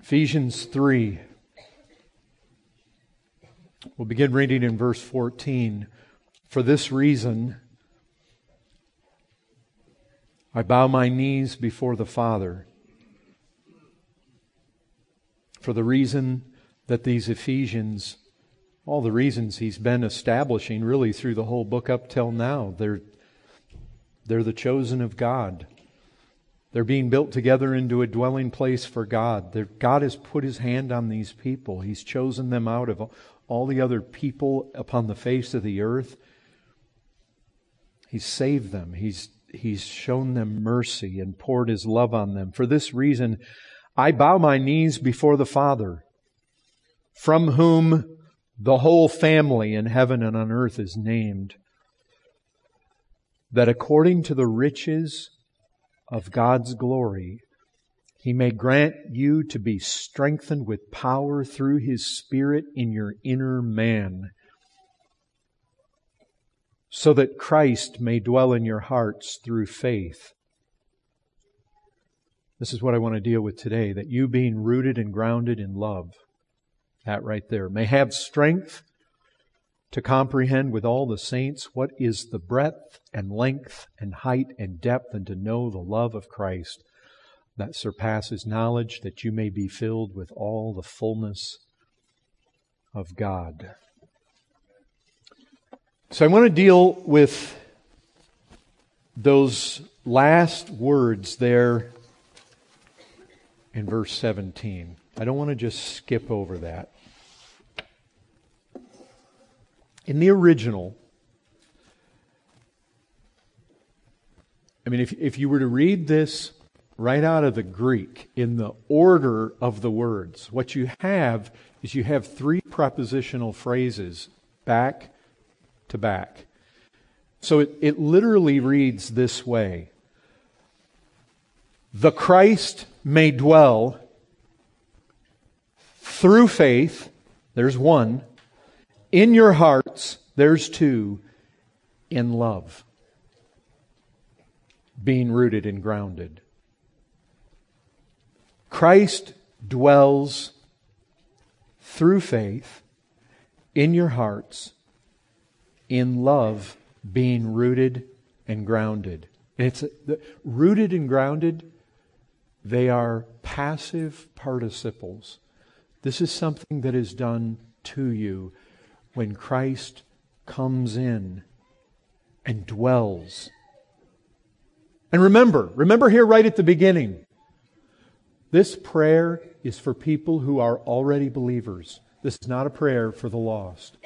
Ephesians 3. We'll begin reading in verse 14. For this reason, I bow my knees before the Father. For the reason that these Ephesians, all the reasons he's been establishing really through the whole book up till now, they're the chosen of God. They're being built together into a dwelling place for God. God has put His hand on these people. He's chosen them out of all the other people upon the face of the earth. He's saved them. He's shown them mercy and poured His love on them. For this reason, I bow my knees before the Father, from whom the whole family in heaven and on earth is named, that according to the riches of God's glory, He may grant you to be strengthened with power through His Spirit in your inner man, so that Christ may dwell in your hearts through faith. This is what I want to deal with today, that you being rooted and grounded in love, that right there, may have strength to comprehend with all the saints what is the breadth and length and height and depth, and to know the love of Christ that surpasses knowledge, that you may be filled with all the fullness of God. So I want to deal with those last words there in verse 17. I don't want to just skip over that. In the original, I mean, if you were to read this right out of the Greek in the order of the words, what you have is you have three prepositional phrases back to back. So it literally reads this way: the Christ may dwell through faith, there's one, in your hearts, there's two, in love, being rooted and grounded. Christ dwells through faith in your hearts, in love, being rooted and grounded. And it's rooted and grounded, they are passive participles. This is something that is done to you when Christ comes in and dwells. And remember here right at the beginning, this prayer is for people who are already believers. This is not a prayer for the lost.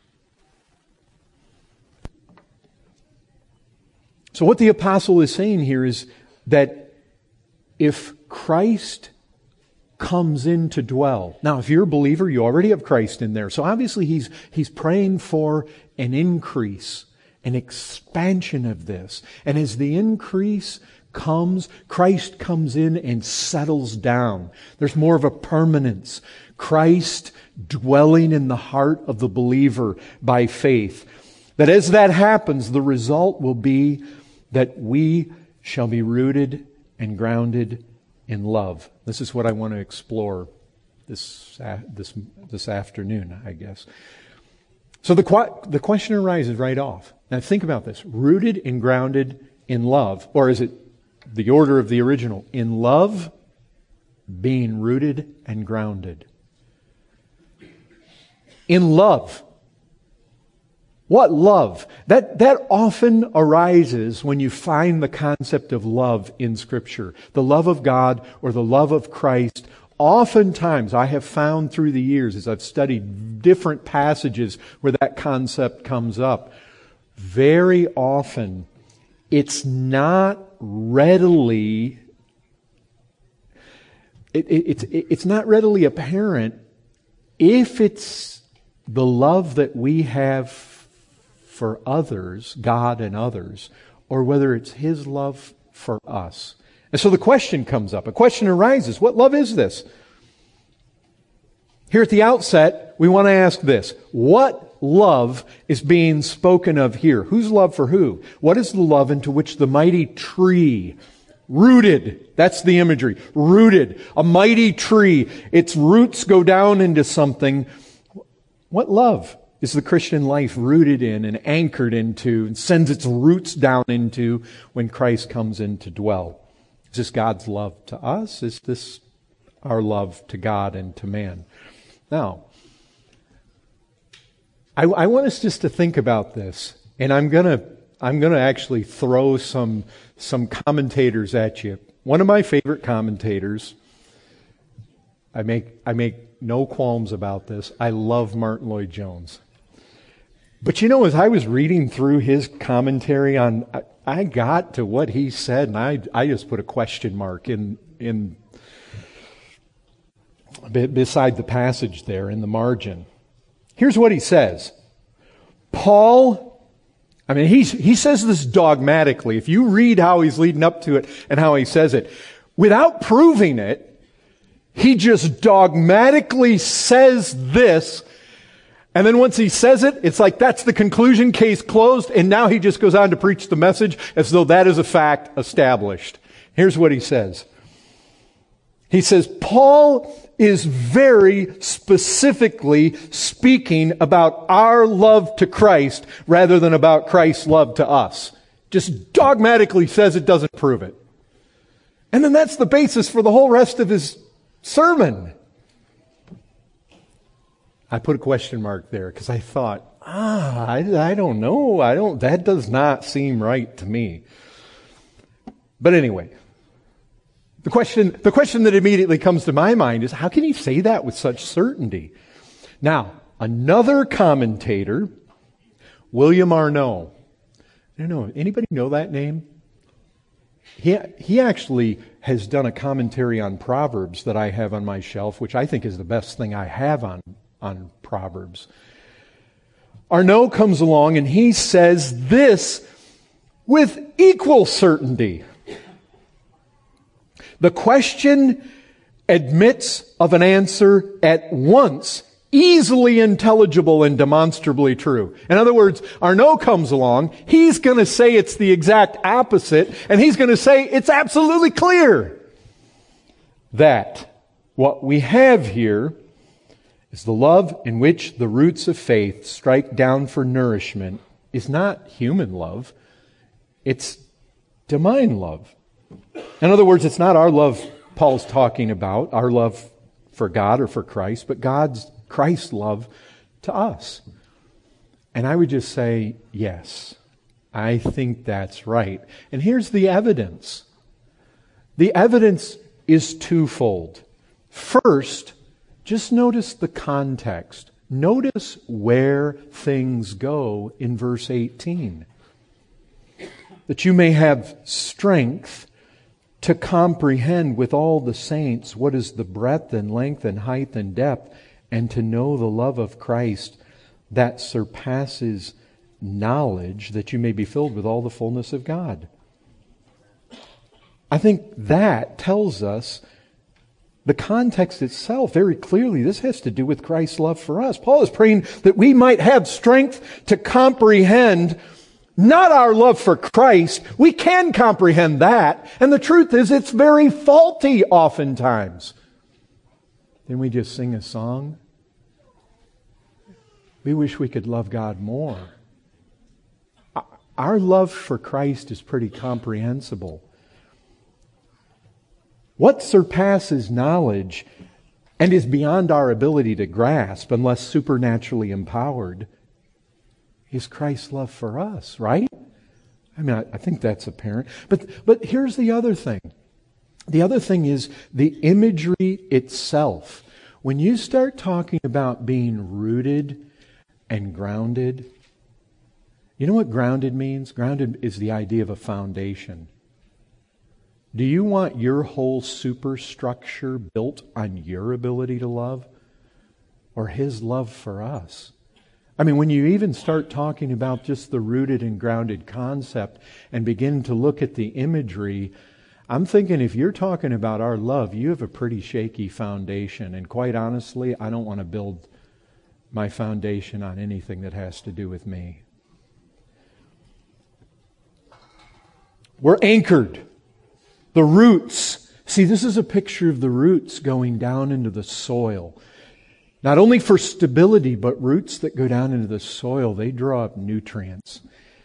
So what the apostle is saying here is that if Christ comes in to dwell. Now, if you're a believer, you already have Christ in there. So obviously he's praying for an increase, an expansion of this. And as the increase comes, Christ comes in and settles down. There's more of a permanence. Christ dwelling in the heart of the believer by faith. That as that happens, the result will be that we shall be rooted and grounded in love. This is what I want to explore this afternoon, I guess. So the question arises right off. Now think about this. Rooted and grounded in love. Or is it the order of the original? In love, being rooted and grounded. In love. What love? That often arises when you find the concept of love in Scripture. The love of God or the love of Christ. Oftentimes, I have found through the years as I've studied different passages where that concept comes up, very often it's not readily it's not readily apparent if it's the love that we have for others, God and others, or whether it's His love for us. And so the question comes up. A question arises. What love is this? Here at the outset, we want to ask this. What love is being spoken of here? Whose love for who? What is the love into which the mighty tree Rooted. That's the imagery. Rooted. A mighty tree. Its roots go down into something. What love is the Christian life rooted in and anchored into and sends its roots down into when Christ comes in to dwell? Is this God's love to us? Is this our love to God and to man? Now, I want us just to think about this, and I'm gonna actually throw some commentators at you. One of my favorite commentators, I make no qualms about this. I love Martin Lloyd-Jones. But as I was reading through his commentary on, I got to what he said, and I just put a question mark in beside the passage there in the margin. Here's what he says. Paul, he says this dogmatically. If you read how he's leading up to it and how he says it, without proving it, he just dogmatically says this. And then once he says it, it's like that's the conclusion, case closed, and now he just goes on to preach the message as though that is a fact established. Here's what he says. He says, Paul is very specifically speaking about our love to Christ rather than about Christ's love to us. Just dogmatically says it, doesn't prove it. And then that's the basis for the whole rest of his sermon. I put a question mark there because I thought, I don't know. That does not seem right to me. But anyway, the question that immediately comes to my mind is, how can he say that with such certainty? Now, another commentator, William Arnault. I don't know, anybody know that name? He actually has done a commentary on Proverbs that I have on my shelf, which I think is the best thing I have on Proverbs. Arnault comes along and he says this with equal certainty. The question admits of an answer at once, easily intelligible and demonstrably true. In other words, Arnault comes along, he's going to say it's the exact opposite, and he's going to say it's absolutely clear that what we have here is the love in which the roots of faith strike down for nourishment is not human love, it's divine love. In other words, it's not our love Paul's talking about, our love for God or for Christ, but Christ's love to us. And I would just say, yes, I think that's right. And here's the evidence. The evidence is twofold. First, just notice the context. Notice where things go in verse 18. That you may have strength to comprehend with all the saints what is the breadth and length and height and depth, and to know the love of Christ that surpasses knowledge, that you may be filled with all the fullness of God. I think that tells us the context itself very clearly. This has to do with Christ's love for us. Paul is praying that we might have strength to comprehend not our love for Christ. We can comprehend that. And the truth is, it's very faulty oftentimes. Then we just sing a song. We wish we could love God more. Our love for Christ is pretty comprehensible. What surpasses knowledge and is beyond our ability to grasp unless supernaturally empowered is Christ's love for us, right? I think that's apparent. But here's the other thing. The other thing is the imagery itself. When you start talking about being rooted and grounded, you know what grounded means? Grounded is the idea of a foundation. Do you want your whole superstructure built on your ability to love or His love for us? When you even start talking about just the rooted and grounded concept and begin to look at the imagery, I'm thinking if you're talking about our love, you have a pretty shaky foundation. And quite honestly, I don't want to build my foundation on anything that has to do with me. We're anchored. The roots. See, this is a picture of the roots going down into the soil. Not only for stability, but roots that go down into the soil, they draw up nutrients.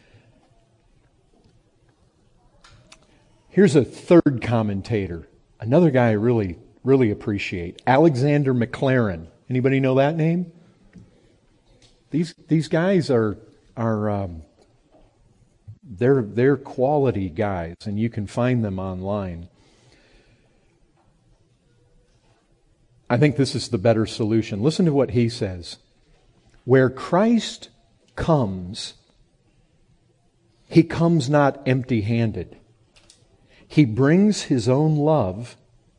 Here's a third commentator, another guy I really appreciate, Alexander Maclaren. Anybody know that name? These guys are they're quality guys, and you can find them online. I think this is the better solution. Listen to what he says. Where Christ comes, He comes not empty-handed. He brings His own love,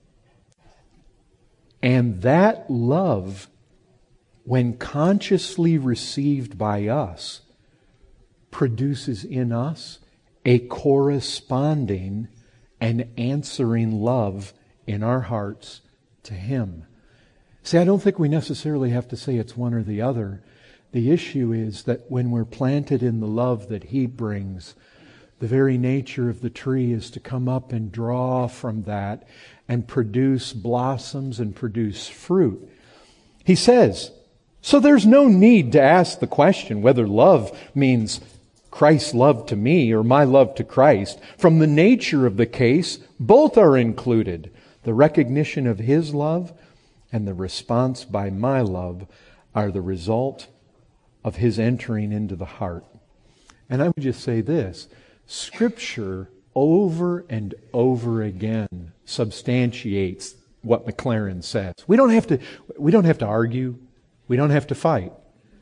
and that love, when consciously received by us, produces in us a corresponding and answering love in our hearts to Him. See, I don't think we necessarily have to say it's one or the other. The issue is that when we're planted in the love that He brings, the very nature of the tree is to come up and draw from that and produce blossoms and produce fruit. He says, so there's no need to ask the question whether love means Christ's love to me or my love to Christ. From the nature of the case, both are included. The recognition of His love and the response by my love are the result of His entering into the heart. And I would just say this, Scripture over and over again substantiates what Maclaren says. We don't have to argue. We don't have to fight.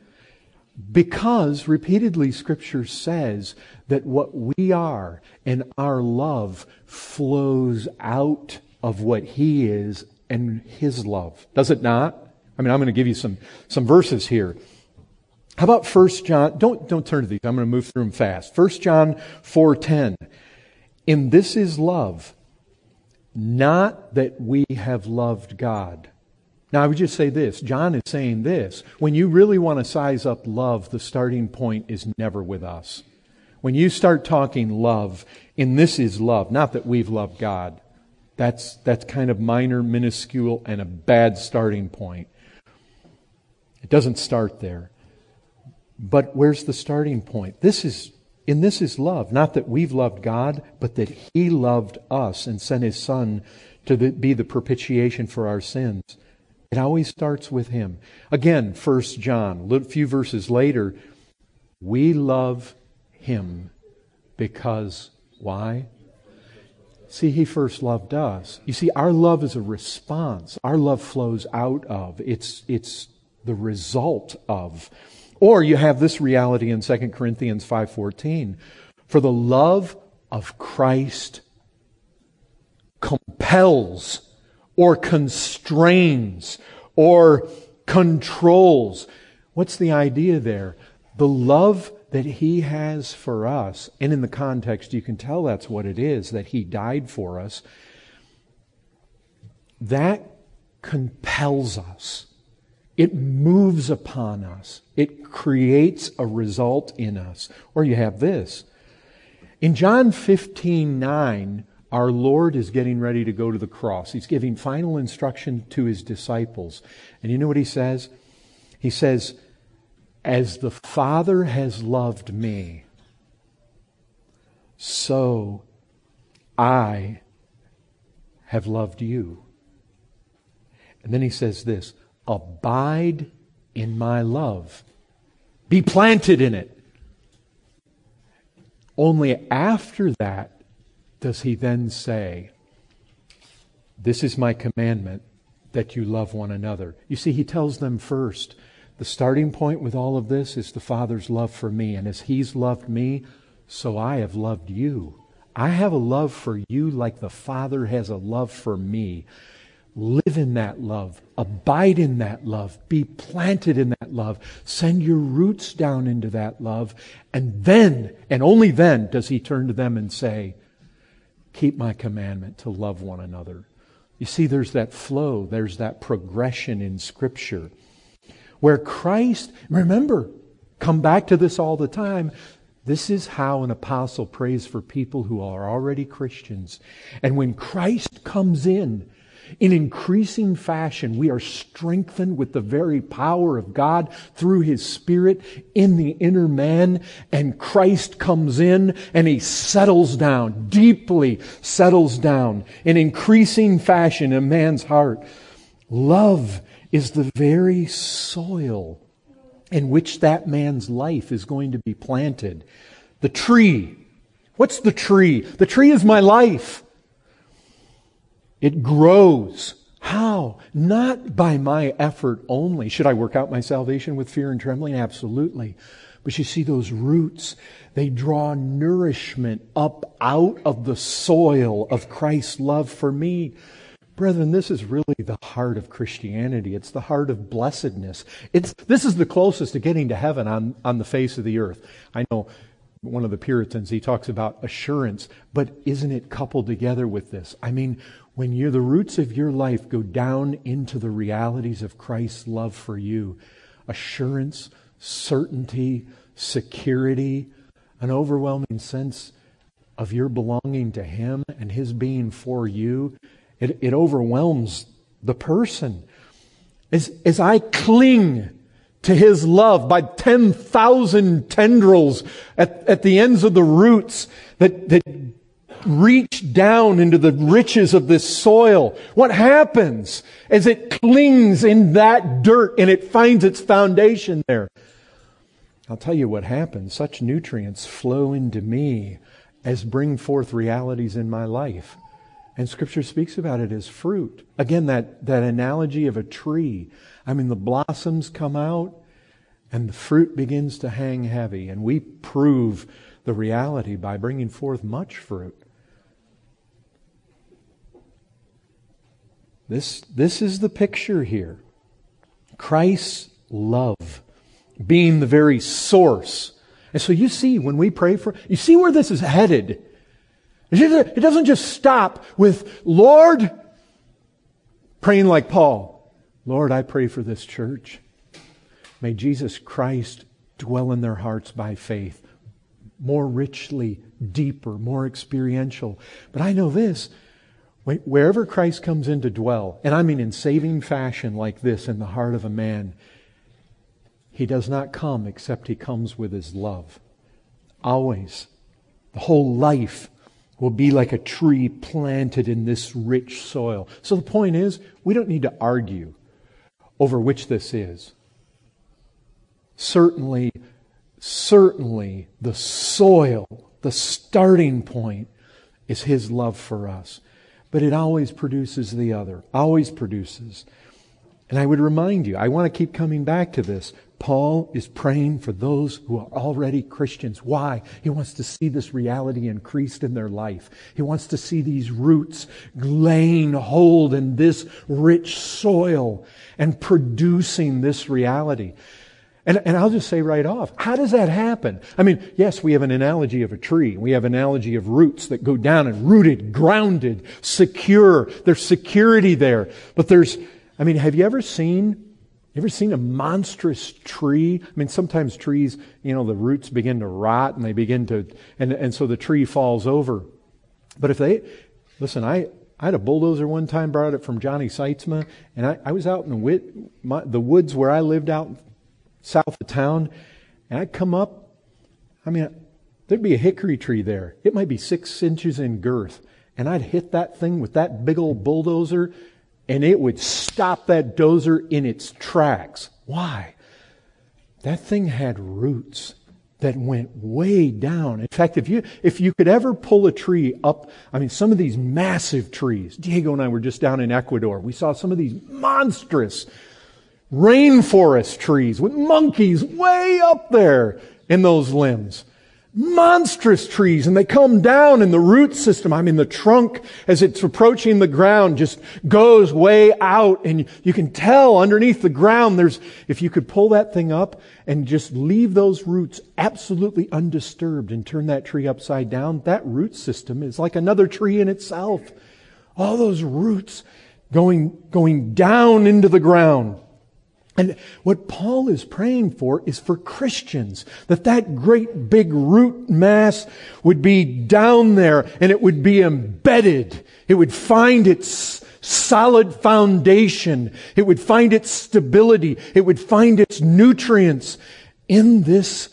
Because repeatedly Scripture says that what we are and our love flows out of what He is and His love. Does it not? I mean, I'm going to give you some verses here. How about 1 John? Don't turn to these. I'm going to move through them fast. 1 John 4:10. In this is love, not that we have loved God. Now, I would just say this. John is saying this. When you really want to size up love, the starting point is never with us. When you start talking love, in this is love, not that we've loved God. That's kind of minor, minuscule, and a bad starting point. It doesn't start there. But where's the starting point? In this is love, not that we've loved God, but that He loved us and sent His Son to be the propitiation for our sins. It always starts with Him. Again, 1 John, a few verses later, we love Him because, why? See, He first loved us. You see, our love is a response. Our love flows out of. It's the result of. Or you have this reality in 2 Corinthians 5:14. For the love of Christ compels or constrains or controls. What's the idea there? The love that He has for us, and in the context you can tell that's what it is, that He died for us, that compels us. It moves upon us. It creates a result in us. Or you have this. In John 15:9, our Lord is getting ready to go to the cross. He's giving final instruction to His disciples. And you know what He says? He says, as the Father has loved me, so I have loved you. And then He says this, abide in my love. Be planted in it. Only after that does He then say, this is my commandment, that you love one another. You see, He tells them first, the starting point with all of this is the Father's love for me. And as He's loved me, so I have loved you. I have a love for you like the Father has a love for me. Live in that love. Abide in that love. Be planted in that love. Send your roots down into that love. And then, and only then, does He turn to them and say, keep my commandment to love one another. You see, there's that flow. There's that progression in Scripture. Where Christ, remember, come back to this all the time, This is how an apostle prays for people who are already Christians. And when Christ comes in increasing fashion, we are strengthened with the very power of God through His Spirit in the inner man. And Christ comes in and He settles down, deeply settles down in increasing fashion in a man's heart. Love is the very soil in which that man's life is going to be planted. The tree. What's the tree? The tree is my life. It grows. How? Not by my effort only. Should I work out my salvation with fear and trembling? Absolutely. But you see those roots, they draw nourishment up out of the soil of Christ's love for me. Brethren, this is really the heart of Christianity. It's the heart of blessedness. This is the closest to getting to heaven on the face of the earth. I know one of the Puritans, he talks about assurance, but isn't it coupled together with this? I mean, when the roots of your life go down into the realities of Christ's love for you, assurance, certainty, security, an overwhelming sense of your belonging to Him and His being for you, it overwhelms the person. As I cling to His love by 10,000 tendrils at the ends of the roots that reach down into the riches of this soil, what happens as it clings in that dirt and it finds its foundation there? I'll tell you what happens. Such nutrients flow into me as bring forth realities in my life. And Scripture speaks about it as fruit. Again, that analogy of a tree. I mean, the blossoms come out and the fruit begins to hang heavy. And we prove the reality by bringing forth much fruit. This is the picture here. Christ's love being the very source. And so you see, when we pray you see where this is headed. It doesn't just stop with, Lord, praying like Paul. Lord, I pray for this church. May Jesus Christ dwell in their hearts by faith. More richly, deeper, more experiential. But I know this. Wherever Christ comes in to dwell, and I mean in saving fashion like this in the heart of a man, He does not come except He comes with His love. Always. The whole life will be like a tree planted in this rich soil. So the point is, we don't need to argue over which this is. Certainly, the soil, the starting point is His love for us. But it always produces the other. Always produces. And I would remind you, I want to keep coming back to this. Paul is praying for those who are already Christians. Why? He wants to see this reality increased in their life. He wants to see these roots laying hold in this rich soil and producing this reality. And I'll just say right off, how does that happen? I mean, yes, we have an analogy of a tree. We have an analogy of roots that go down and rooted, grounded, secure. There's security there. But have you ever seen a monstrous tree? I mean, sometimes trees, the roots begin to rot and they begin to, and so the tree falls over. But I had a bulldozer one time, borrowed it from Johnny Seitzma, and I was out in the woods where I lived out south of town, and I'd come up, there'd be a hickory tree there. It might be 6 inches in girth, and I'd hit that thing with that big old bulldozer, and it would stop that dozer in its tracks. Why? That thing had roots that went way down. In fact, if you could ever pull a tree up, some of these massive trees. Diego and I were just down in Ecuador. We saw some of these monstrous rainforest trees with monkeys way up there in those limbs. Monstrous trees, and they come down, and the root system, the trunk, as it's approaching the ground, just goes way out, and you can tell underneath the ground if you could pull that thing up and just leave those roots absolutely undisturbed and turn that tree upside down, that root system is like another tree in itself. All those roots going down into the ground. And what Paul is praying for is for Christians, that great big root mass would be down there and it would be embedded. It would find its solid foundation. It would find its stability. It would find its nutrients in this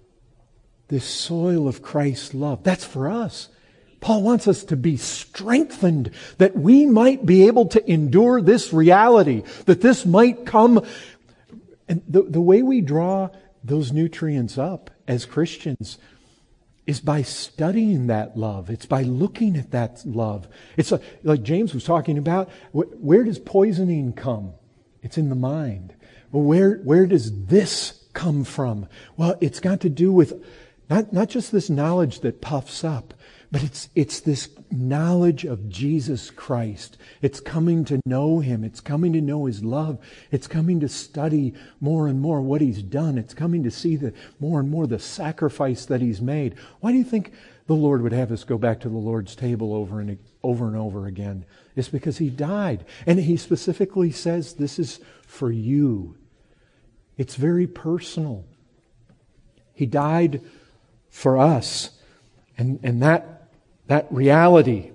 soil of Christ's love. That's for us. Paul wants us to be strengthened that we might be able to endure this reality, that this might come. And the way we draw those nutrients up as Christians is by studying that love. It's by looking at that love. It's like James was talking about, where does poisoning come? It's in the mind. Well, where does this come from? Well, it's got to do with not just this knowledge that puffs up, but it's this knowledge of Jesus Christ. It's coming to know Him. It's coming to know His love. It's coming to study more and more what He's done. It's coming to see more and more the sacrifice that He's made. Why do you think the Lord would have us go back to the Lord's table over and over again? It's because He died. And He specifically says this is for you. It's very personal. He died for us. And that reality,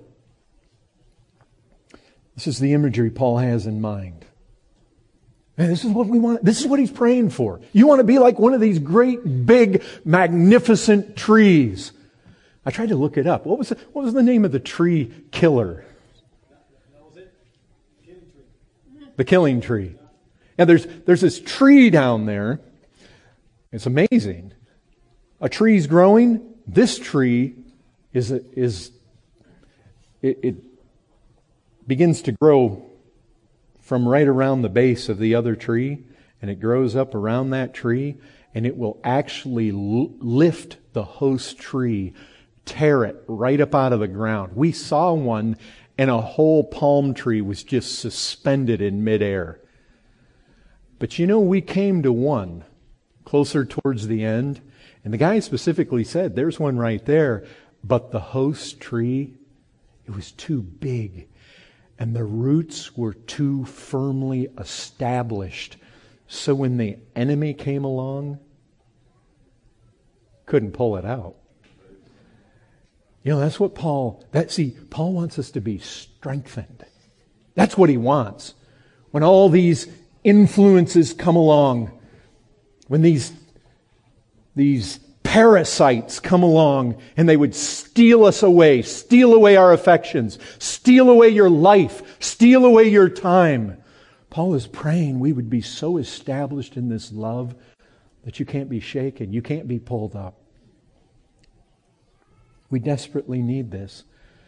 this is the imagery Paul has in mind. And this is what we want. This is what he's praying for. You want to be like one of these great, big, magnificent trees. I tried to look it up. What was the name of the tree killer? That was it. Killing tree. The killing tree. And there's this tree down there. It's amazing. A tree's growing. This tree it begins to grow from right around the base of the other tree, and it grows up around that tree, and it will actually lift the host tree, tear it right up out of the ground. We saw one, and a whole palm tree was just suspended in midair. But we came to one closer towards the end, and the guy specifically said, there's one right there, but the host tree, it was too big, and the roots were too firmly established. So when the enemy came along, couldn't pull it out. That's what Paul wants us to be strengthened. That's what he wants. When all these influences come along, when these parasites come along and they would steal us away, steal away our affections, steal away your life, steal away your time. Paul is praying we would be so established in this love that you can't be shaken, you can't be pulled up. We desperately need this.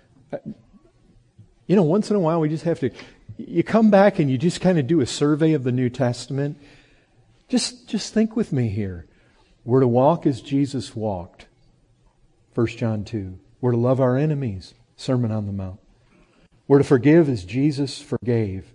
Once in a while we just have to, you come back and you just kind of do a survey of the New Testament. Just think with me here. We're to walk as Jesus walked, 1 John 2. We're to love our enemies, Sermon on the Mount. We're to forgive as Jesus forgave.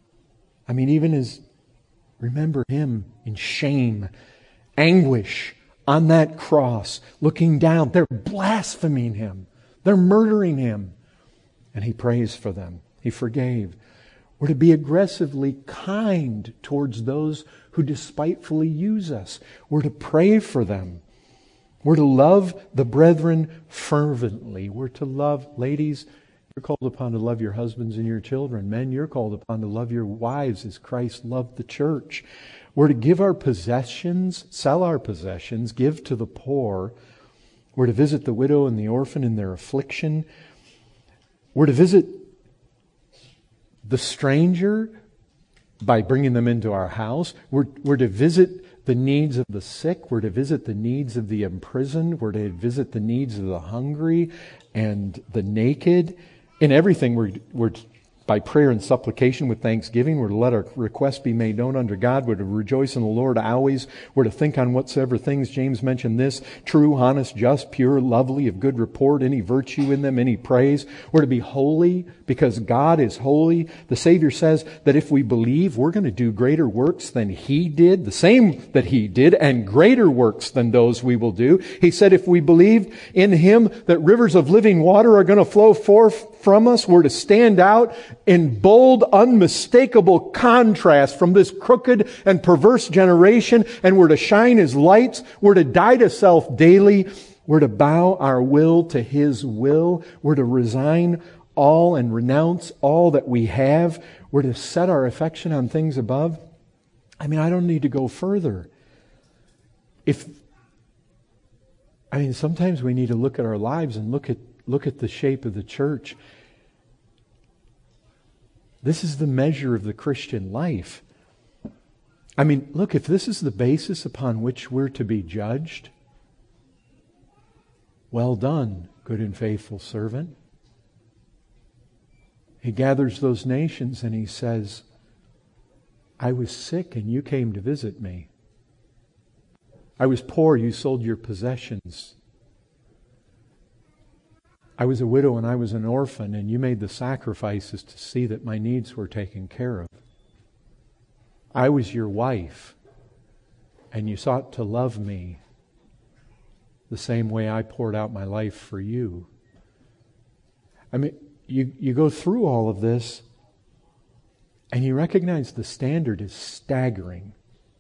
Remember Him in shame, anguish on that cross, looking down. They're blaspheming Him. They're murdering Him. And He prays for them. He forgave. We're to be aggressively kind towards those who despitefully use us. We're to pray for them. We're to love the brethren fervently. We're to love, ladies, you're called upon to love your husbands and your children. Men, you're called upon to love your wives as Christ loved the church. We're to give our possessions, sell our possessions, give to the poor. We're to visit the widow and the orphan in their affliction. We're to visit the stranger by bringing them into our house. We're to visit the needs of the sick. We're to visit the needs of the imprisoned. We're to visit the needs of the hungry and the naked. In everything, we're by prayer and supplication with thanksgiving. We're to let our requests be made known unto God. We're to rejoice in the Lord always. We're to think on whatsoever things, James mentioned this, true, honest, just, pure, lovely, of good report, any virtue in them, any praise. We're to be holy because God is holy. The Savior says that if we believe, we're going to do greater works than He did, the same that He did, and greater works than those we will do. He said if we believe in Him that rivers of living water are going to flow forth from us. We're to stand out in bold, unmistakable contrast from this crooked and perverse generation, and we're to shine as lights. We're to die to self daily. We're to bow our will to His will. We're to resign all and renounce all that we have. We're to set our affection on things above. I mean, I don't need to go further. Sometimes we need to look at our lives and look at the shape of the church. This is the measure of the Christian life. I mean, look, if this is the basis upon which we're to be judged, well done, good and faithful servant. He gathers those nations and He says, I was sick and you came to visit me. I was poor, you sold your possessions. I was a widow and I was an orphan, and you made the sacrifices to see that my needs were taken care of. I was your wife, and you sought to love me the same way I poured out my life for you. I mean, you go through all of this, and you recognize the standard is staggering.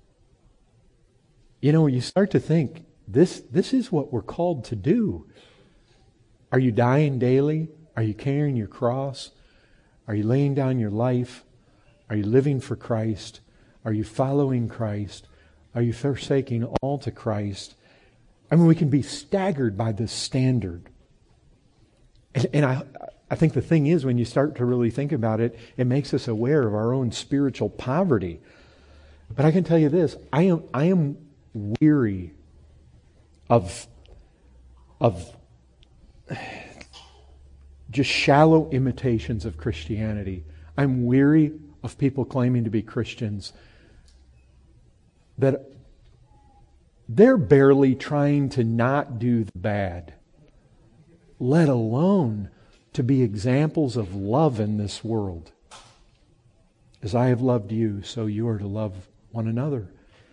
You know, you start to think, this is what we're called to do. Are you dying daily? Are you carrying your cross? Are you laying down your life? Are you living for Christ? Are you following Christ? Are you forsaking all to Christ? I mean, we can be staggered by this standard. And I think the thing is, when you start to really think about it, it makes us aware of our own spiritual poverty. But I can tell you this, I am weary of just shallow imitations of Christianity. I'm weary of people claiming to be Christians that they're barely trying to not do the bad, let alone to be examples of love in this world. As I have loved you, so you are to love one another.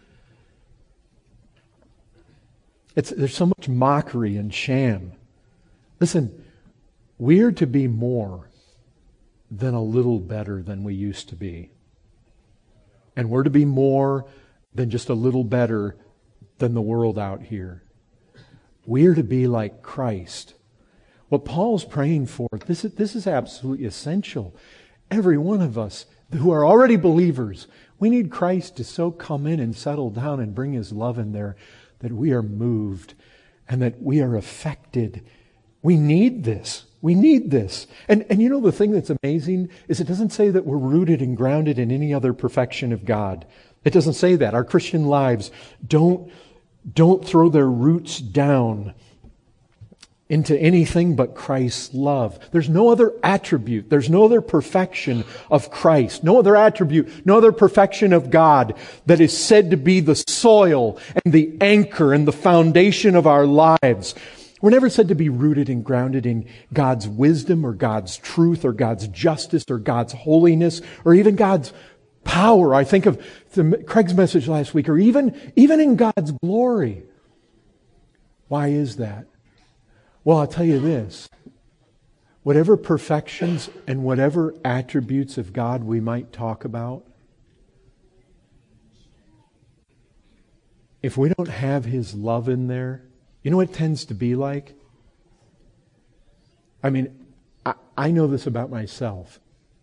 There's so much mockery and sham. Listen, we're to be more than a little better than we used to be. And we're to be more than just a little better than the world out here. We're to be like Christ. What Paul's praying for, this is absolutely essential. Every one of us who are already believers, we need Christ to so come in and settle down and bring His love in there that we are moved and that we are affected. We need this. We need this. And you know, the thing that's amazing is it doesn't say that we're rooted and grounded in any other perfection of God. It doesn't say that. Our Christian lives don't throw their roots down into anything but Christ's love. There's no other attribute. There's no other perfection of Christ. No other attribute, no other perfection of God that is said to be the soil and the anchor and the foundation of our lives. We're never said to be rooted and grounded in God's wisdom or God's truth or God's justice or God's holiness or even God's power. I think of Craig's message last week, or even in God's glory. Why is that? Well, I'll tell you this. Whatever perfections and whatever attributes of God we might talk about, if we don't have His love in there, you know what it tends to be like? I mean, I know this about myself.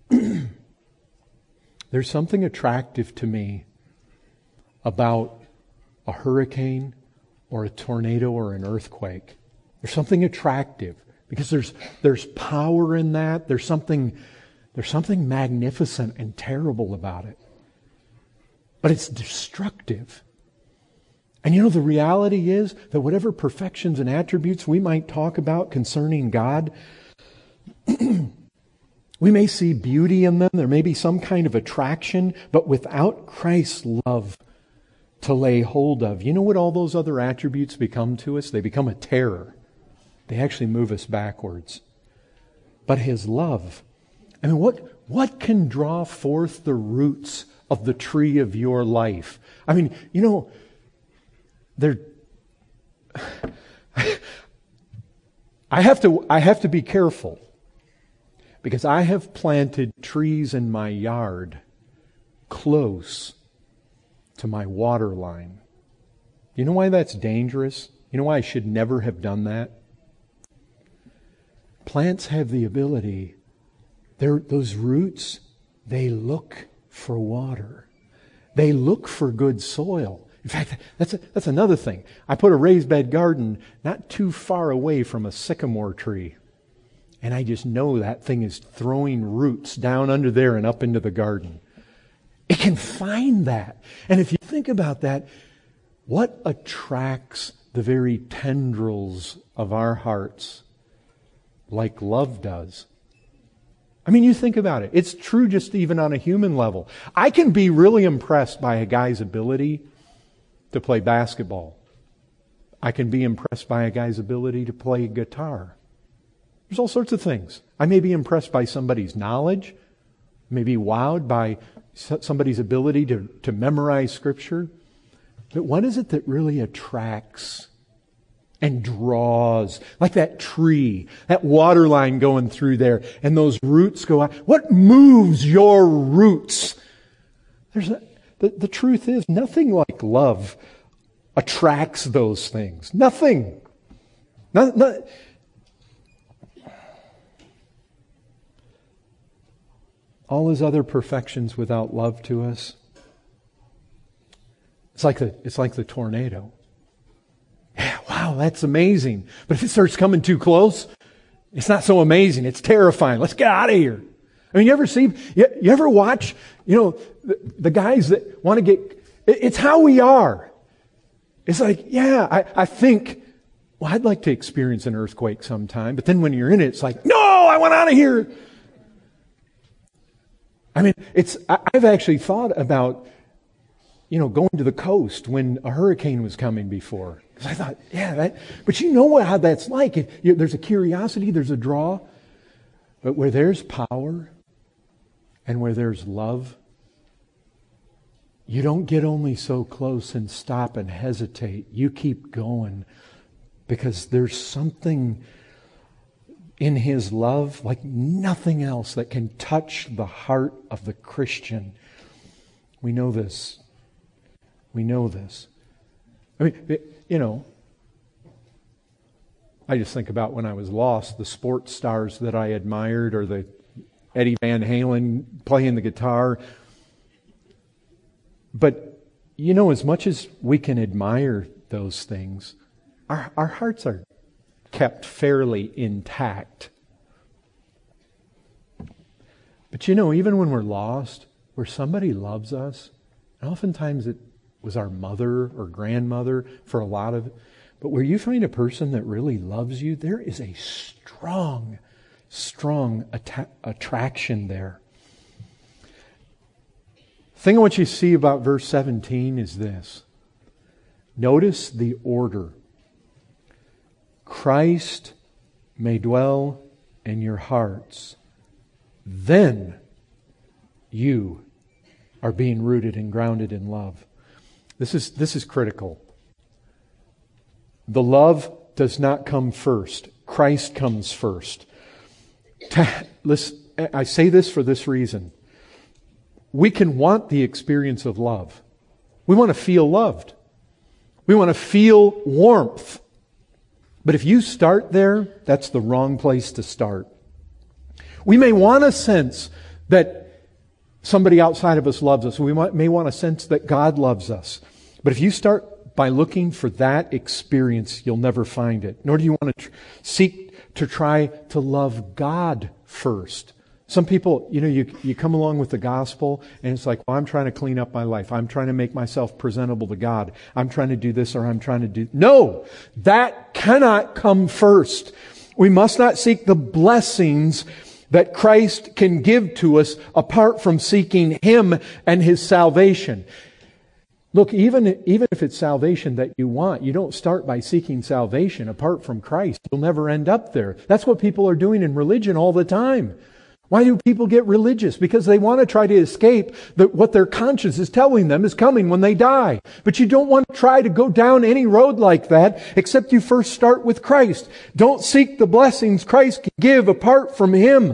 There's something attractive to me about a hurricane or a tornado or an earthquake. There's something attractive because there's power in that. There's something magnificent and terrible about it. But it's destructive. And you know, the reality is that whatever perfections and attributes we might talk about concerning God, we may see beauty in them. There may be some kind of attraction, but without Christ's love to lay hold of, you know what all those other attributes become to us? They become a terror. They actually move us backwards. But His love, I mean, what can draw forth the roots of the tree of your life? I mean, you know, I have to be careful because I have planted trees in my yard close to my water line. You know why that's dangerous? You know why I should never have done that? Plants have the ability, those roots, they look for water. They look for good soil. In fact, that's another thing. I put a raised bed garden not too far away from a sycamore tree. And I just know that thing is throwing roots down under there and up into the garden. It can find that. And if you think about that, what attracts the very tendrils of our hearts like love does? I mean, you think about it. It's true just even on a human level. I can be really impressed by a guy's ability to play basketball. I can be impressed by a guy's ability to play guitar. There's all sorts of things. I may be impressed by somebody's knowledge, may be wowed by somebody's ability to memorize Scripture. But what is it that really attracts and draws? Like that tree, that water line going through there, and those roots go out. What moves your roots? The truth is, nothing like love attracts those things. Nothing. All his other perfections without love to us. It's like the tornado. Yeah, wow, that's amazing. But if it starts coming too close, it's not so amazing. It's terrifying. Let's get out of here. I mean, you ever watch, the guys that want to get, it's how we are. It's like, yeah, I think, well, I'd like to experience an earthquake sometime. But then when you're in it, it's like, no, I want out of here. I mean, I've actually thought about, going to the coast when a hurricane was coming before. Because I thought, but you know how that's like. There's a curiosity, there's a draw. But where there's power and where there's love, you don't get only so close and stop and hesitate. You keep going because there's something in His love like nothing else that can touch the heart of the Christian. We know this. We know this. I mean, I just think about when I was lost, the sports stars that I admired, or the Eddie Van Halen playing the guitar. But, as much as we can admire those things, our hearts are kept fairly intact. But even when we're lost, where somebody loves us, and oftentimes it was our mother or grandmother for a lot of it, but where you find a person that really loves you, there is a strong attraction there. The thing I want you to see about verse 17 is this. Notice the order. Christ may dwell in your hearts. Then you are being rooted and grounded in love. This is critical. The love does not come first. Christ comes first. I say this for this reason. We can want the experience of love. We want to feel loved. We want to feel warmth. But if you start there, that's the wrong place to start. We may want a sense that somebody outside of us loves us. We may want a sense that God loves us. But if you start by looking for that experience, you'll never find it. Nor do you want to seek to try to love God first. Some people, you come along with the gospel and it's like, well, I'm trying to clean up my life. I'm trying to make myself presentable to God. I'm trying to do this or I'm trying to do... No! That cannot come first. We must not seek the blessings that Christ can give to us apart from seeking Him and His salvation. Look, even if it's salvation that you want, you don't start by seeking salvation apart from Christ. You'll never end up there. That's what people are doing in religion all the time. Why do people get religious? Because they want to try to escape what their conscience is telling them is coming when they die. But you don't want to try to go down any road like that, except you first start with Christ. Don't seek the blessings Christ can give apart from Him.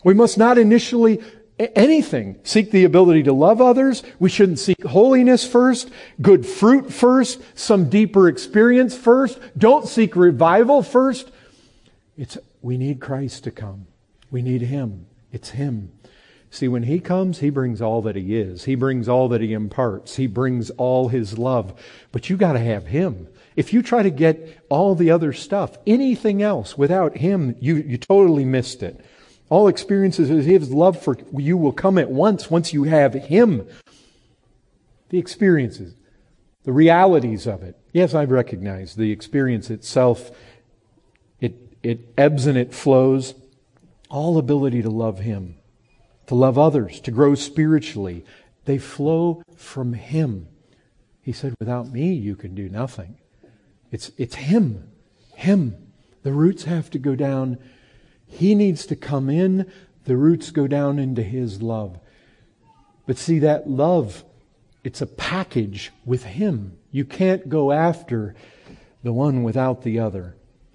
We must not initially anything seek the ability to love others. We shouldn't seek holiness first, good fruit first, some deeper experience first. Don't seek revival first. We need Christ to come. We need Him. It's Him. See, when He comes, He brings all that He is. He brings all that He imparts. He brings all His love. But you got to have Him. If you try to get all the other stuff, anything else without Him, you totally missed it. All experiences of His love for you will come at once you have Him. The experiences, the realities of it. Yes, I recognize the experience itself. It ebbs and it flows. All ability to love Him, to love others, to grow spiritually, they flow from Him. He said, without me you can do nothing. It's Him. Him. The roots have to go down. He needs to come in. The roots go down into His love. But see, that love, it's a package with Him. You can't go after the one without the other.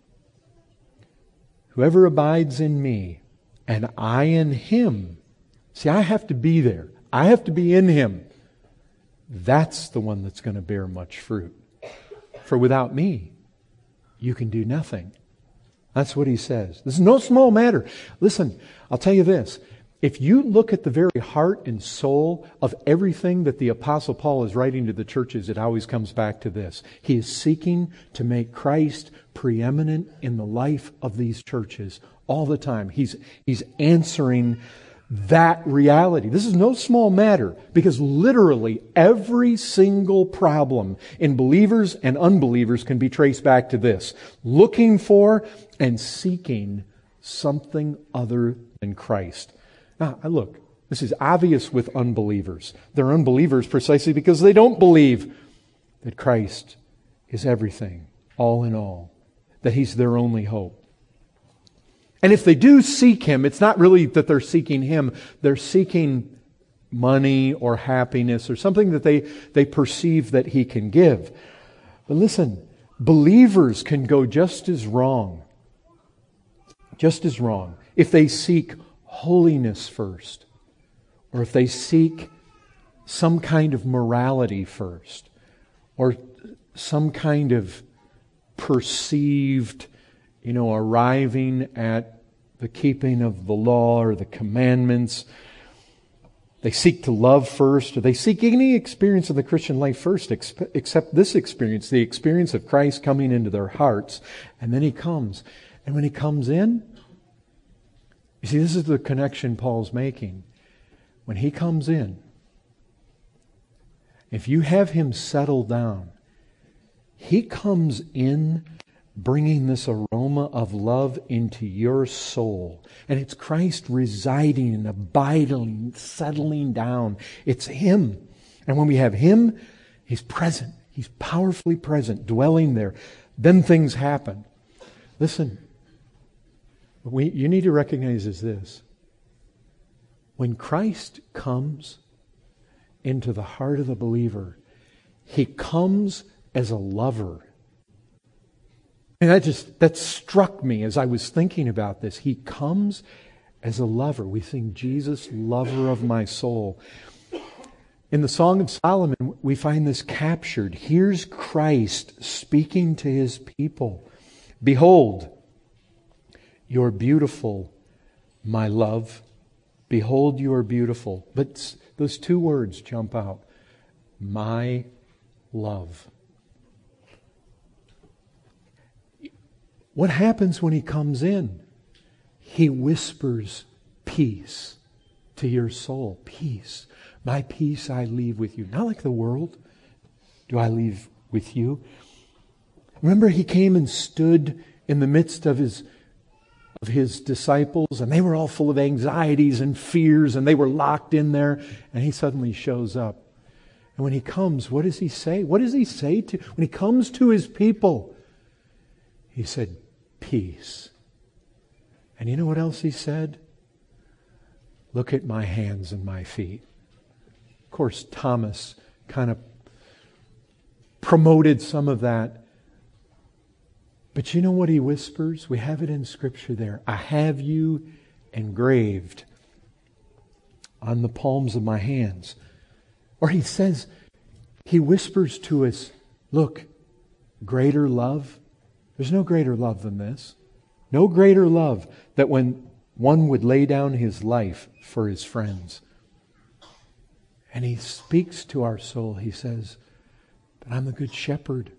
Whoever abides in me and I in him. See, I have to be there. I have to be in Him. That's the one that's going to bear much fruit. For without me, you can do nothing. That's what He says. This is no small matter. Listen, I'll tell you this. If you look at the very heart and soul of everything that the Apostle Paul is writing to the churches, it always comes back to this. He is seeking to make Christ preeminent in the life of these churches all the time. He's answering that reality. This is no small matter because literally every single problem in believers and unbelievers can be traced back to this. Looking for and seeking something other than Christ. Now, look, this is obvious with unbelievers. They're unbelievers precisely because they don't believe that Christ is everything, all in all, that He's their only hope. And if they do seek Him, it's not really that they're seeking Him. They're seeking money or happiness or something that they perceive that He can give. But listen, believers can go just as wrong. Just as wrong. If they seek holiness first, or if they seek some kind of morality first, or some kind of perceived, arriving at the keeping of the law or the commandments. They seek to love first, or they seek any experience of the Christian life first, except this experience, the experience of Christ coming into their hearts. And then He comes. And when He comes in, you see, this is the connection Paul's making. When He comes in, if you have Him settle down, He comes in bringing this aroma of love into your soul. And it's Christ residing and abiding, settling down. It's Him. And when we have Him, He's present. He's powerfully present, dwelling there. Then things happen. Listen, what you need to recognize is this. When Christ comes into the heart of the believer, He comes as a lover. And that struck me as I was thinking about this. He comes as a lover. We sing, Jesus, lover of my soul. In the Song of Solomon, we find this captured. Here's Christ speaking to His people. Behold, you're beautiful, my love. Behold, you are beautiful. But those two words jump out. My love. What happens when He comes in? He whispers peace to your soul. Peace. My peace I leave with you. Not like the world do I leave with you. Remember, He came and stood in the midst of His disciples, and they were all full of anxieties and fears, and they were locked in there, and He suddenly shows up. And when He comes, what does He say? What does He say when He comes to His people? He said, peace. And you know what else He said? Look at my hands and my feet. Of course, Thomas kind of promoted some of that. But you know what He whispers? We have it in Scripture there. I have you engraved on the palms of my hands. Or he says, he whispers to us, look, greater love. There's no greater love than this. No greater love that when one would lay down his life for his friends. And he speaks to our soul. He says, but I'm the good shepherd.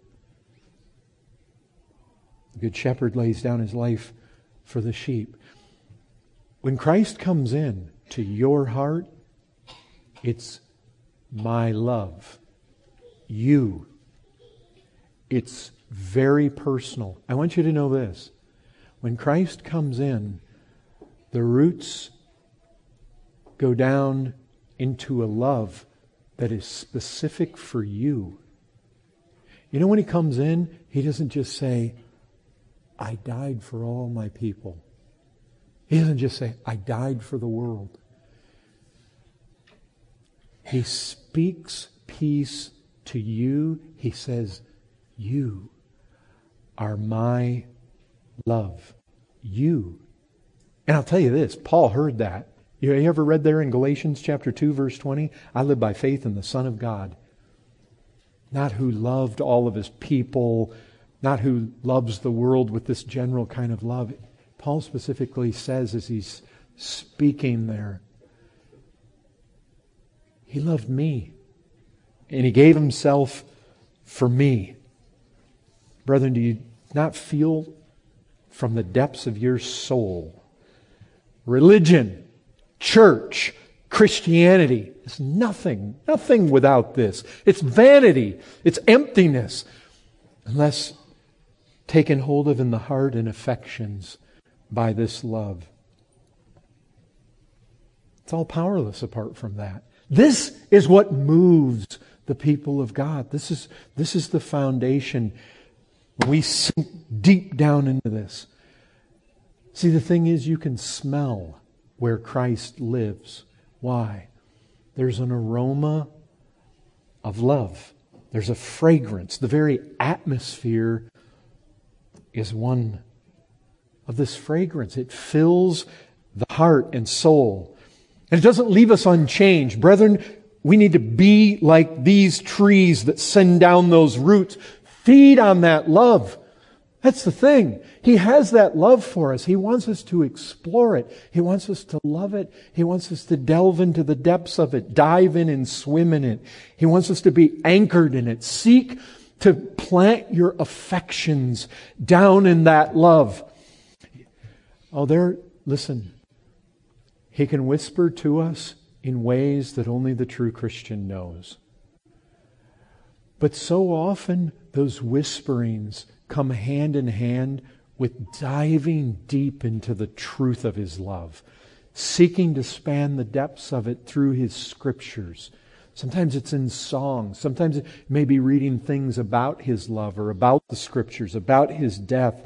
The good shepherd lays down his life for the sheep. When Christ comes in to your heart, it's my love. You. It's very personal. I want you to know this. When Christ comes in, the roots go down into a love that is specific for you. You know, when He comes in, He doesn't just say, I died for all my people. He doesn't just say, I died for the world. He speaks peace to you. He says, you are my love. You. And I'll tell you this, Paul heard that. You ever read there in Galatians chapter 2, verse 20? I live by faith in the Son of God. Not who loved all of His people, not who loves the world with this general kind of love. Paul specifically says as he's speaking there, He loved me. And He gave Himself for me. Brethren, do you not feel from the depths of your soul, religion, church, Christianity is nothing without this. It's vanity. It's emptiness. Unless taken hold of in the heart and affections by this love. It's all powerless apart from that. This is what moves the people of God. This is the foundation. When we sink deep down into this. See, the thing is, you can smell where Christ lives. Why? There's an aroma of love. There's a fragrance. The very atmosphere is one of this fragrance. It fills the heart and soul. And it doesn't leave us unchanged. Brethren, we need to be like these trees that send down those roots. Feed on that love. That's the thing. He has that love for us. He wants us to explore it. He wants us to love it. He wants us to delve into the depths of it, dive in and swim in it. He wants us to be anchored in it. Seek to plant your affections down in that love. Listen. He can whisper to us in ways that only the true Christian knows. But so often, those whisperings come hand in hand with diving deep into the truth of His love, seeking to span the depths of it through His Scriptures. Sometimes it's in songs. Sometimes it may be reading things about His love or about the Scriptures, about His death.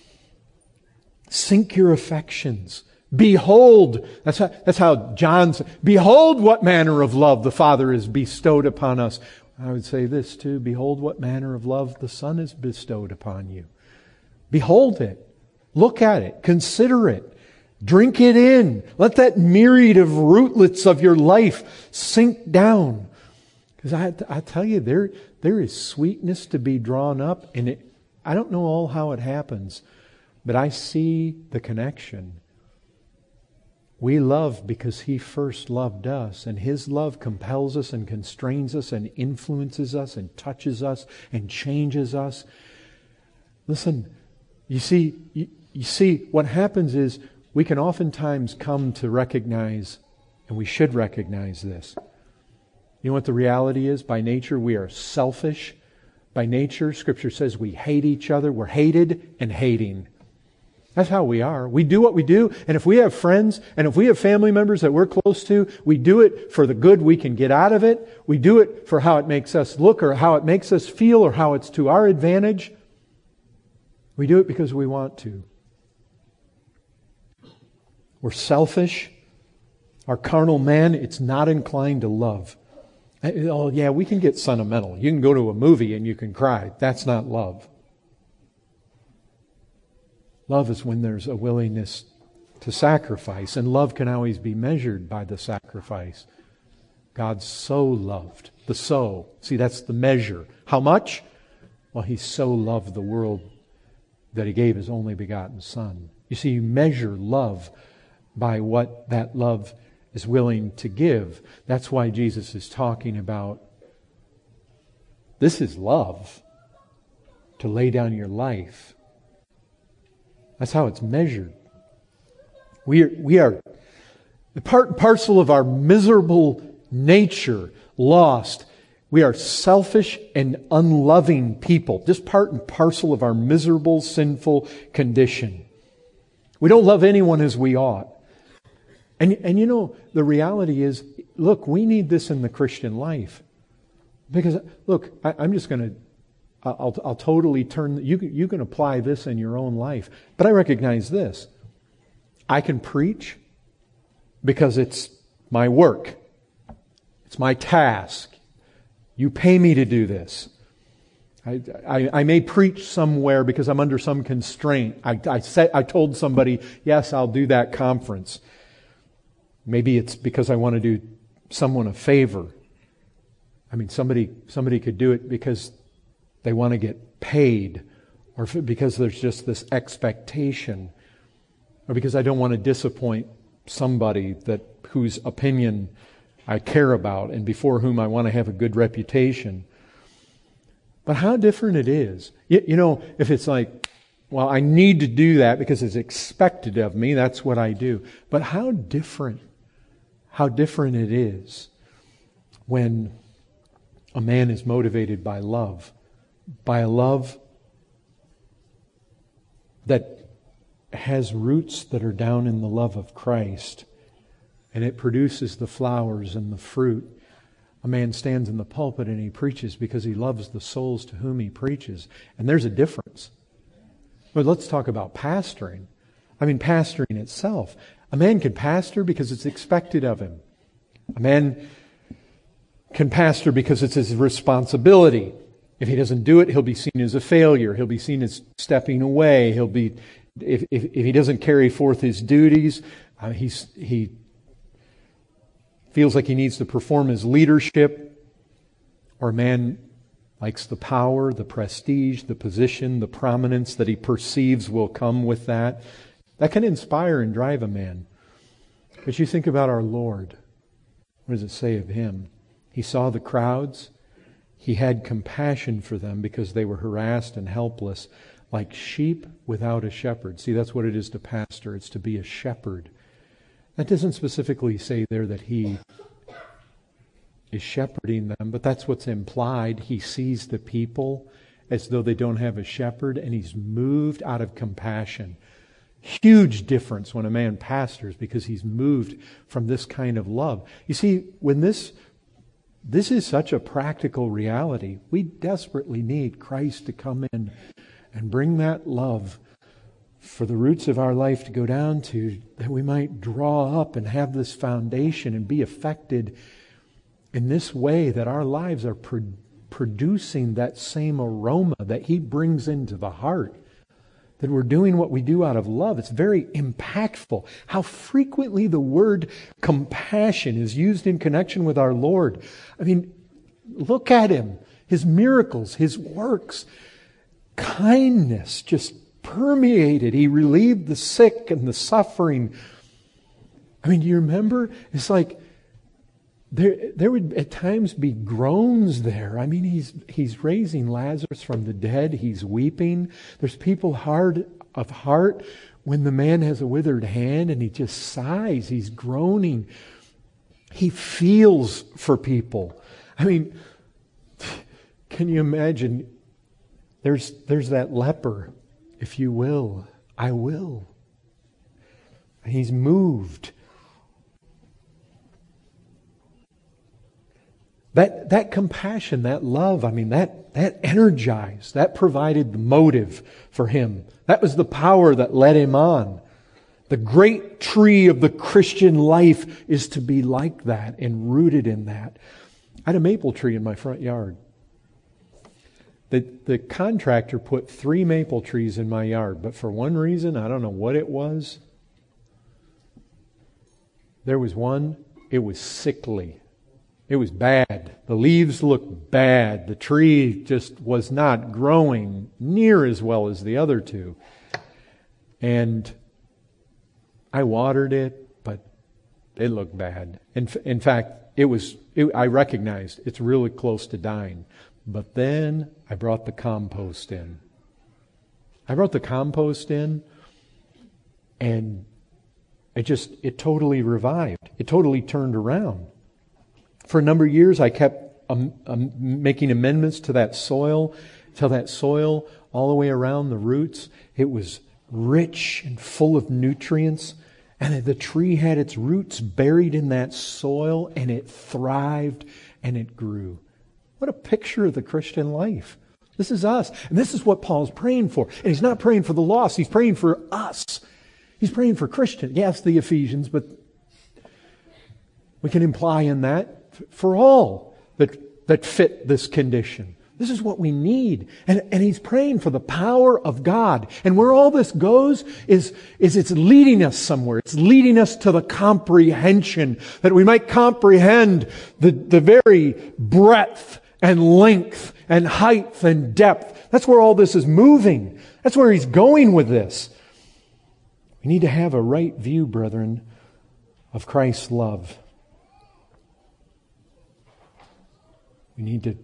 Sink your affections. Behold, that's how John said, behold what manner of love the Father has bestowed upon us. I would say this too, behold what manner of love the Son has bestowed upon you. Behold it. Look at it. Consider it. Drink it in. Let that myriad of rootlets of your life sink down. Because I tell you, there is sweetness to be drawn up. And I don't know all how it happens, but I see the connection. We love because He first loved us, and His love compels us and constrains us and influences us and touches us and changes us. Listen, you see, what happens is we can oftentimes come to recognize, and we should recognize this. You know what the reality is? By nature, we are selfish. By nature, Scripture says we hate each other. We're hated and hating. That's how we are. We do what we do, and if we have friends, and if we have family members that we're close to, we do it for the good we can get out of it. We do it for how it makes us look, or how it makes us feel, or how it's to our advantage. We do it because we want to. We're selfish. Our carnal man, it's not inclined to love. Oh yeah, we can get sentimental. You can go to a movie and you can cry. That's not love. Love is when there's a willingness to sacrifice, and love can always be measured by the sacrifice. God so loved. The so. See, that's the measure. How much? Well, He so loved the world that He gave His only begotten Son. You see, you measure love by what that love is willing to give. That's why Jesus is talking about, this is love, to lay down your life. That's how it's measured. We are the part and parcel of our miserable nature, lost. We are selfish and unloving people. Just part and parcel of our miserable, sinful condition. We don't love anyone as we ought. And you know, the reality is, look, we need this in the Christian life. Because, look, I'm just going to, I'll totally turn, you can apply this in your own life. But I recognize this. I can preach because it's my work. It's my task. You pay me to do this. I may preach somewhere because I'm under some constraint. I told somebody, yes, I'll do that conference. Maybe it's because I want to do someone a favor. I mean, somebody could do it because they want to get paid, or because there's just this expectation, or because I don't want to disappoint somebody whose opinion I care about and before whom I want to have a good reputation. But how different it is. You know, if it's like, well, I need to do that because it's expected of me, that's what I do. But how different it is when a man is motivated by a love that has roots that are down in the love of Christ, and it produces the flowers and the fruit. A man stands in the pulpit and he preaches because he loves the souls to whom he preaches. And there's a difference. But let's talk about pastoring. I mean, pastoring itself. A man can pastor because it's expected of him. A man can pastor because it's his responsibility. If he doesn't do it, he'll be seen as a failure. He'll be seen as stepping away. If he doesn't carry forth his duties, he feels like he needs to perform his leadership. Or a man likes the power, the prestige, the position, the prominence that he perceives will come with that. That can inspire and drive a man. But you think about our Lord. What does it say of Him? He saw the crowds. He had compassion for them because they were harassed and helpless, like sheep without a shepherd. See, that's what it is to pastor. It's to be a shepherd. That doesn't specifically say there that He is shepherding them, but that's what's implied. He sees the people as though they don't have a shepherd, and He's moved out of compassion. Huge difference when a man pastors because he's moved from this kind of love. You see, when this is such a practical reality, we desperately need Christ to come in and bring that love for the roots of our life to go down to, that we might draw up and have this foundation and be affected in this way, that our lives are producing that same aroma that He brings into the heart. That we're doing what we do out of love. It's very impactful. How frequently the word compassion is used in connection with our Lord. I mean, look at Him. His miracles, His works. Kindness just permeated. He relieved the sick and the suffering. I mean, do you remember? It's like there would at times be groans there. I mean, he's raising Lazarus from the dead. He's weeping. There's people hard of heart when the man has a withered hand and he just sighs. He's groaning. He feels for people. I mean, can you imagine? There's that leper, if you will, I will. And he's moved. That compassion, that love, I mean, that energized, that provided the motive for him. That was the power that led him on. The great tree of the Christian life is to be like that and rooted in that. I had a maple tree in my front yard. The contractor put 3 maple trees in my yard, but for one reason, I don't know what it was, There was one, it was sickly. It was bad. The leaves looked bad. The tree just was not growing near as well as the other two. And I watered it, but it looked bad. In fact, I recognized it's really close to dying. But then I brought the compost in. And it totally revived. It totally turned around. For a number of years, I kept making amendments to that soil, till that soil, all the way around the roots, it was rich and full of nutrients. And the tree had its roots buried in that soil, and it thrived and it grew. What a picture of the Christian life. This is us. And this is what Paul's praying for. And he's not praying for the lost. He's praying for us. He's praying for Christians. Yes, the Ephesians, but we can imply in that for all that fit this condition. This is what we need. And he's praying for the power of God. And where all this goes is it's leading us somewhere. It's leading us to the comprehension, that we might comprehend the very breadth and length and height and depth. That's where all this is moving. That's where he's going with this. We need to have a right view, brethren, of Christ's love. We need to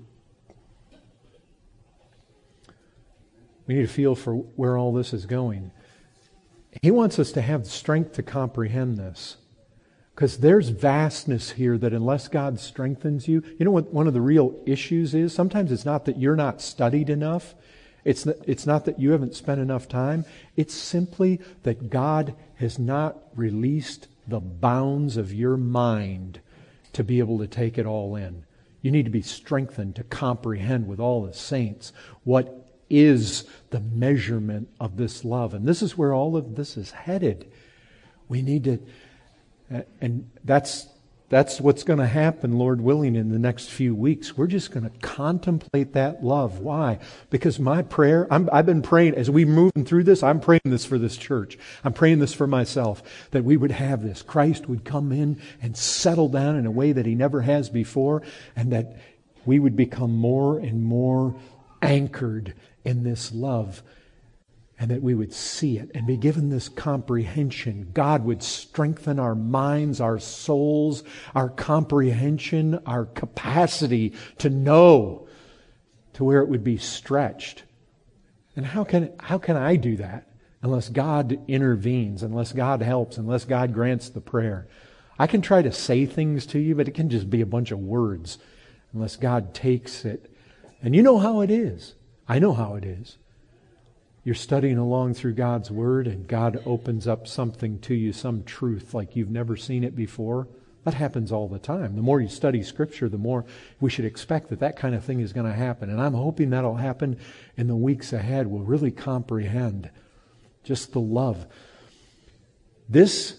feel for where all this is going. He wants us to have the strength to comprehend this. Because there's vastness here that unless God strengthens you, you know what one of the real issues is? Sometimes it's not that you're not studied enough. It's not that you haven't spent enough time. It's simply that God has not released the bounds of your mind to be able to take it all in. You need to be strengthened to comprehend with all the saints what is the measurement of this love. And this is where all of this is headed. We need to, and that's what's going to happen, Lord willing, in the next few weeks. We're just going to contemplate that love. Why? Because my prayer, I've been praying, as we move through this, I'm praying this for this church. I'm praying this for myself, that we would have this. Christ would come in and settle down in a way that He never has before, and that we would become more and more anchored in this love, and that we would see it and be given this comprehension. God would strengthen our minds, our souls, our comprehension, our capacity to know, to where it would be stretched. And how can I do that unless God intervenes, unless God helps, unless God grants the prayer? I can try to say things to you, but it can just be a bunch of words unless God takes it. And you know how it is. I know how it is. You're studying along through God's Word, and God opens up something to you, some truth like you've never seen it before. That happens all the time. The more you study Scripture, the more we should expect that kind of thing is going to happen. And I'm hoping that'll happen in the weeks ahead. We'll really comprehend just the love. This,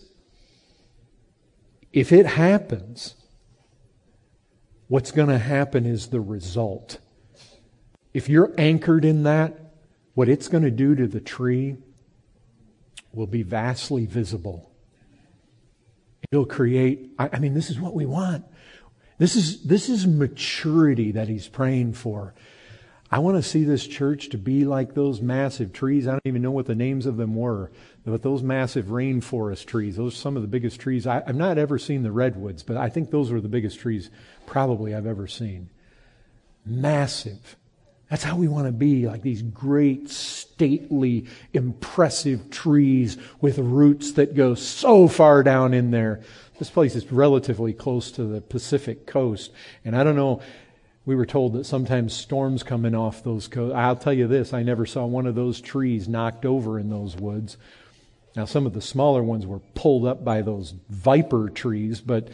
if it happens, what's going to happen is the result. If you're anchored in that, what it's going to do to the tree will be vastly visible. It'll create, this is what we want. This is maturity that he's praying for. I want to see this church to be like those massive trees. I don't even know what the names of them were, but those massive rainforest trees. Those are some of the biggest trees. I've not ever seen the redwoods, but I think those were the biggest trees probably I've ever seen. Massive. That's how we want to be, like these great, stately, impressive trees with roots that go so far down in there. This place is relatively close to the Pacific coast. And I don't know, we were told that sometimes storms come in off those coasts. I'll tell you this, I never saw one of those trees knocked over in those woods. Now, some of the smaller ones were pulled up by those viper trees, but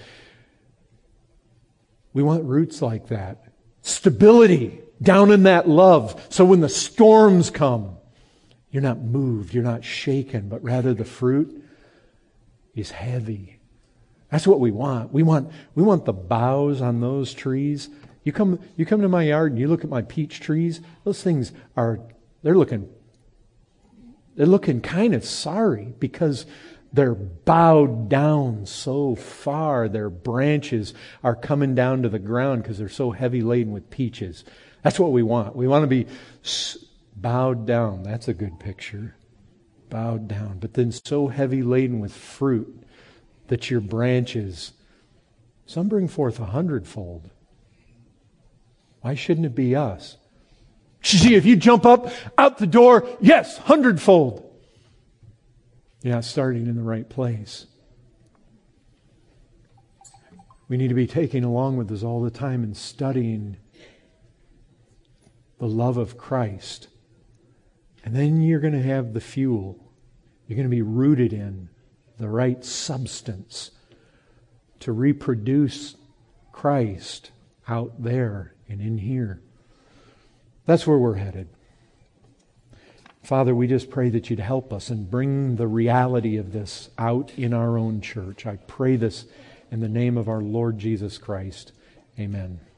we want roots like that. Stability down in that love. So when the storms come, you're not moved, you're not shaken, but rather the fruit is heavy. That's what we want. We want the boughs on those trees. You come to my yard and you look at my peach trees, those things they're looking kind of sorry, because They're bowed down so far, their branches are coming down to the ground because they're so heavy laden with peaches. That's what we want. We want to be bowed down. That's a good picture. Bowed down. But then so heavy laden with fruit that your branches, some bring forth 100-fold. Why shouldn't it be us? See, if you jump up out the door, yes, 100-fold. You're not starting in the right place. We need to be taking along with us all the time and studying the love of Christ. And then you're going to have the fuel. You're going to be rooted in the right substance to reproduce Christ out there and in here. That's where we're headed. Father, we just pray that you'd help us and bring the reality of this out in our own church. I pray this in the name of our Lord Jesus Christ. Amen.